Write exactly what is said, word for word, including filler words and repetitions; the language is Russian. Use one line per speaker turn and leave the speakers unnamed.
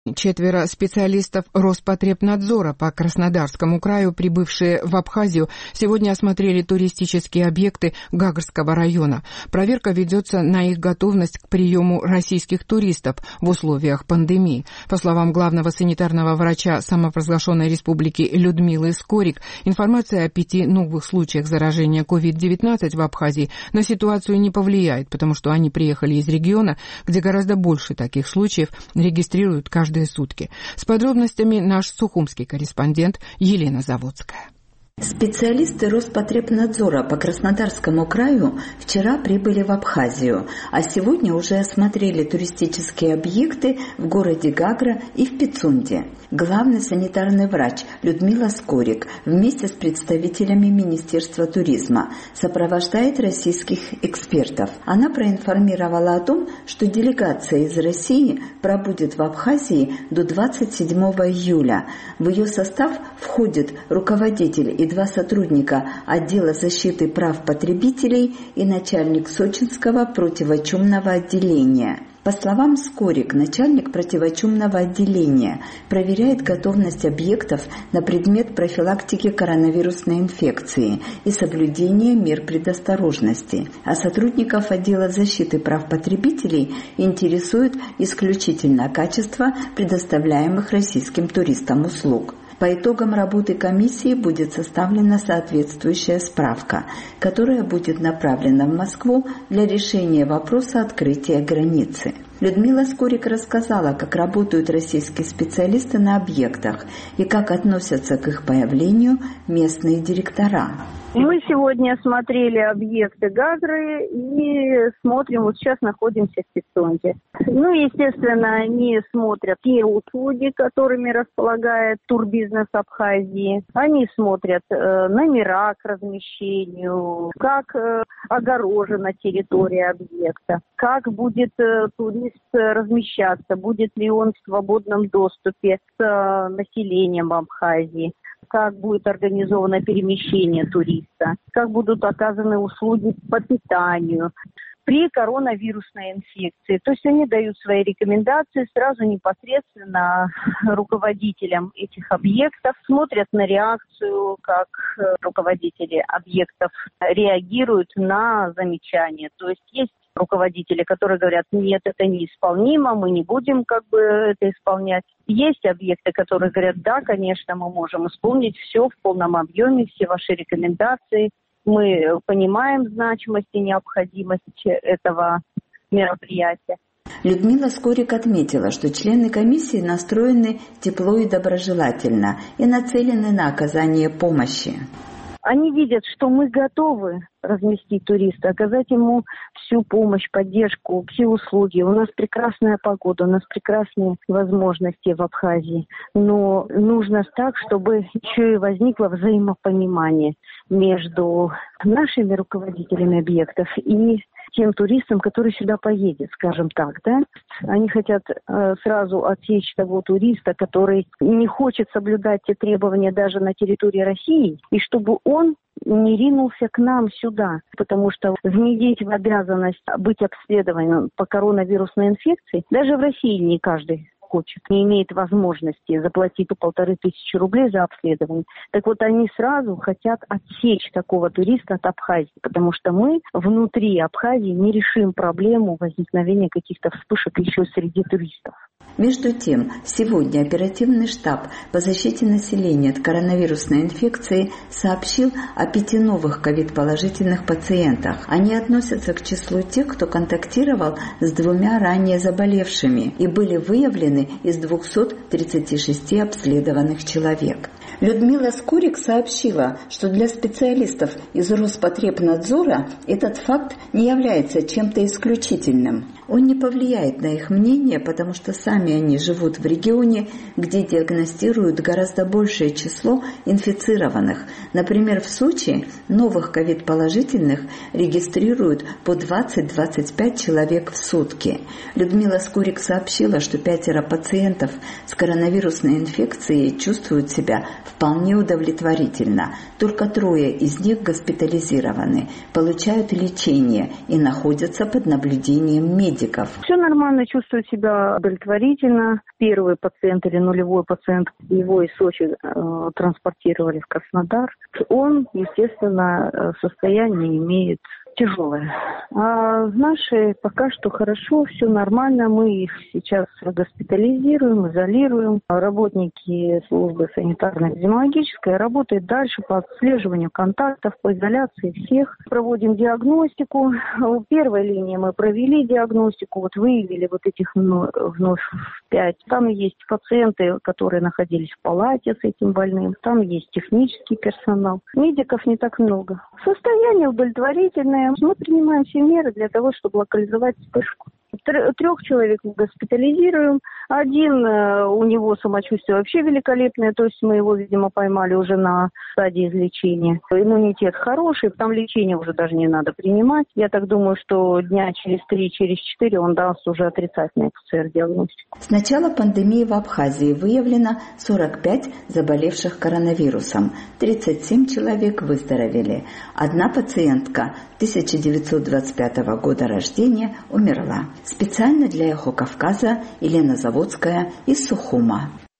Четверо специалистов Роспотребнадзора по Краснодарскому краю, прибывшие в Абхазию, сегодня осмотрели туристические объекты Гагарского района. Проверка ведется на их готовность к приему российских туристов в условиях пандемии. По словам главного санитарного врача самопровозглашенной республики Людмилы Скорик, информация о пяти новых случаях заражения ковид девятнадцать в Абхазии на ситуацию не повлияет, потому что они приехали из региона, где гораздо больше таких случаев регистрируют каждый сутки. С подробностями наш сухумский корреспондент Елена Заводская.
Специалисты Роспотребнадзора по Краснодарскому краю вчера прибыли в Абхазию, а сегодня уже осмотрели туристические объекты в городе Гагра и в Пицунде. Главный санитарный врач Людмила Скорик вместе с представителями Министерства туризма сопровождает российских экспертов. Она проинформировала о том, что делегация из России пробудет в Абхазии до двадцать седьмого июля. В ее состав входит руководитель и два сотрудника отдела защиты прав потребителей и начальник Сочинского противочумного отделения. По словам Скорик, начальник противочумного отделения проверяет готовность объектов на предмет профилактики коронавирусной инфекции и соблюдения мер предосторожности, а сотрудников отдела защиты прав потребителей интересует исключительно качество предоставляемых российским туристам услуг. По итогам работы комиссии будет составлена соответствующая справка, которая будет направлена в Москву для решения вопроса открытия границы. Людмила Скорик рассказала, как работают российские специалисты на объектах и как относятся к их появлению местные директора.
Мы сегодня смотрели объекты Гагры и смотрим, вот сейчас находимся в Пицунде. Ну, естественно, они смотрят те услуги, которыми располагает турбизнес Абхазии. Они смотрят э, номера к размещению, как э, огорожена территория объекта, как будет э, турист размещаться, будет ли он в свободном доступе с э, населением Абхазии, как будет организовано перемещение туриста, как будут оказаны услуги по питанию при коронавирусной инфекции. То есть они дают свои рекомендации сразу непосредственно руководителям этих объектов, смотрят на реакцию, как руководители объектов реагируют на замечания. То есть есть руководители, которые говорят, нет, это неисполнимо, мы не будем как бы это исполнять. Есть объекты, которые говорят, да, конечно, мы можем исполнить все в полном объеме, все ваши рекомендации. Мы понимаем значимость и необходимость этого мероприятия.
Людмила Скорик отметила, что члены комиссии настроены тепло и доброжелательно и нацелены на оказание помощи.
Они видят, что мы готовы разместить туриста, оказать ему всю помощь, поддержку, все услуги. У нас прекрасная погода, у нас прекрасные возможности в Абхазии. Но нужно так, чтобы еще и возникло взаимопонимание между нашими руководителями объектов и тем туристам, который сюда поедет, скажем так, да. Они хотят э, сразу отсечь того туриста, который не хочет соблюдать те требования даже на территории России, и чтобы он не ринулся к нам сюда, потому что внедрить в обязанность быть обследованным по коронавирусной инфекции даже в России не каждый хочет, не имеет возможности заплатить по полторы тысячи рублей за обследование. Так вот, они сразу хотят отсечь такого туриста от Абхазии, потому что мы внутри Абхазии не решим проблему возникновения каких-то вспышек еще среди туристов.
Между тем, сегодня оперативный штаб по защите населения от коронавирусной инфекции сообщил о пяти новых ковид-положительных пациентах. Они относятся к числу тех, кто контактировал с двумя ранее заболевшими и были выявлены из двухсот тридцати шести обследованных человек. Людмила Скорик сообщила, что для специалистов из Роспотребнадзора этот факт не является чем-то исключительным. Он не повлияет на их мнение, потому что сами они живут в регионе, где диагностируют гораздо большее число инфицированных. Например, в Сочи новых ковид-положительных регистрируют по двадцать-двадцать пять человек в сутки. Людмила Скорик сообщила, что пятеро пациентов с коронавирусной инфекцией чувствуют себя вполне удовлетворительно. Только трое из них госпитализированы, получают лечение и находятся под наблюдением медиков. медиков.
Все нормально, чувствую себя удовлетворительно. Первый пациент или нулевой пациент, его из Сочи э, транспортировали в Краснодар. Он, естественно, состояние имеет тяжелое. А наши пока что хорошо, все нормально. Мы их сейчас госпитализируем, изолируем. Работники службы санитарно-эпидемиологической работают дальше по отслеживанию контактов, по изоляции всех. Проводим диагностику. У первой линии мы провели диагностику, вот выявили вот этих вновь пять. Там есть пациенты, которые находились в палате с этим больным. Там есть технический персонал. Медиков не так много. Состояние удовлетворительное. Мы принимаем все меры для того, чтобы локализовать вспышку. Трех человек госпитализируем. Один, у него самочувствие вообще великолепное, то есть мы его, видимо, поймали уже на стадии излечения. Иммунитет хороший, там лечение уже даже не надо принимать. Я так думаю, что дня через три, через четыре он даст уже отрицательную ПЦР-диагностику.
С начала пандемии в Абхазии выявлено сорок пять заболевших коронавирусом. тридцать семь человек выздоровели. Одна пациентка тысяча девятьсот двадцать пятого года рождения умерла. Специально для «Эхо Кавказа» Елена Заводская из Сухума.